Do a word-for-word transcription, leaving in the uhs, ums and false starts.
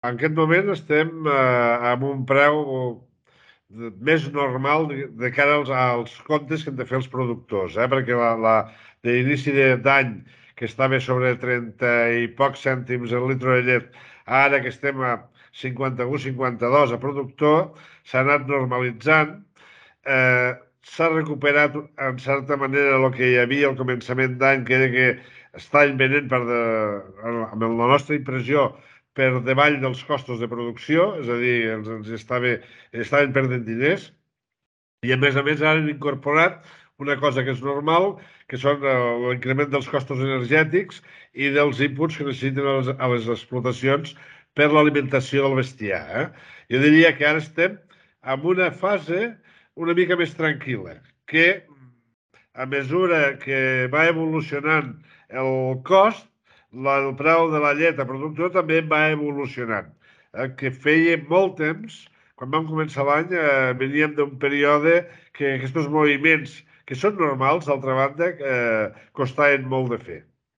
En aquest moment estem eh, amb un preu de- més normal de, de cara als, als comptes que han de fer els productors, eh? Perquè la, la, d'inici de- d'any, que estava sobre trenta i pocs cèntims el litre de llet, ara que estem a cinquanta-u cinquanta-dos a productor, s'ha anat normalitzant. Eh, S'ha recuperat en certa manera el que hi havia al començament d'any, que era que estaven venent per de, amb la nostra impressió per davall dels costos de producció, és a dir, ens, ens estava, estaven perdent diners, i a més a més ara han incorporat una cosa que és normal, que són eh, l'increment dels costos energètics i dels inputs que necessiten a les, a les explotacions per l'alimentació del bestiar. Eh? Jo diria que ara estem en una fase una mica més tranquil·la, que a mesura que va evolucionant el cost, la, el preu de la llet a productor també va evolucionant. Eh, que feia molt temps, quan vam començar l'any, eh, veníem d'un període que aquests moviments, que són normals, d'altra banda, eh, costaven molt de fer.